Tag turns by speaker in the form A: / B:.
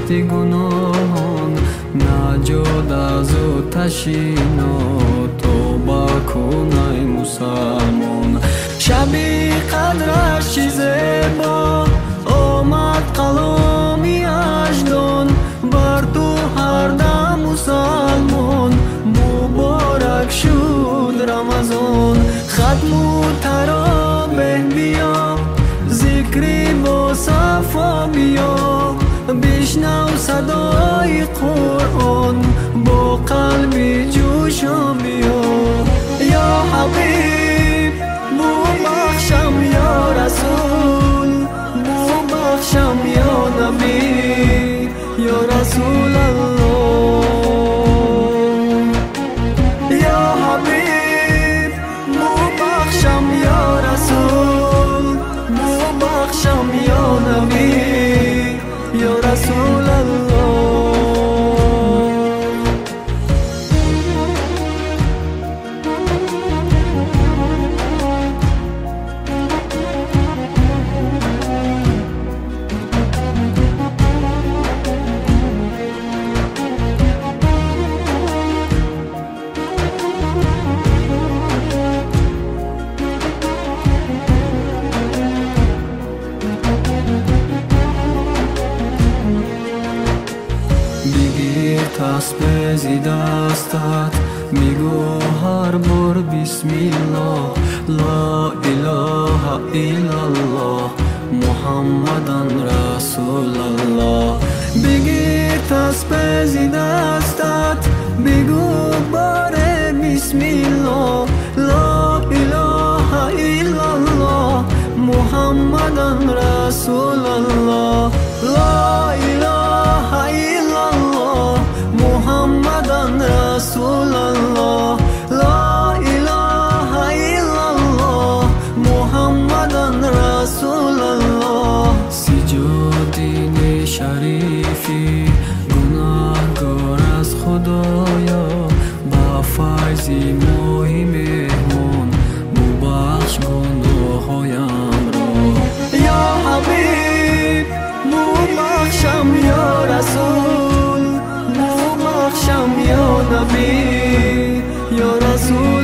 A: وقتی گناهان نجات از آتشینا توبه کن ای مسلمان. شبی قدرش چی زیبا آمد کلامی اجدان بر تو هر دم مسلمان مبارک شد رمضان. ختم ترابه بیا ذکری با صفا بیا بشنو صدای قرآن با قلبی جوشا بیا. یا حبیب مو بخشم یا رسول مو بخشم یا نبی یا رسول الله. یا حبیب مو بخشم یا رسول مو بخشم یا نبی یا رسول الله. بگیر تسبیح زی دستت میگو هر بار بسم الله لا اله الا الله محمدن رسول الله. بگیر تسبیح زی دستت بگو بار بسم الله لا اله الا الله محمدن رسول الله. لا اله الا الله محمدن رسول الله. لا اله الا الله محمدن رسول الله. سجادین شریفی گناهگار از خدایا با فیضی ماهی مهمان ببخش گناهایم را. یا حبیب مو بخشم یا رسول مو بخشم یا نبی یا رسول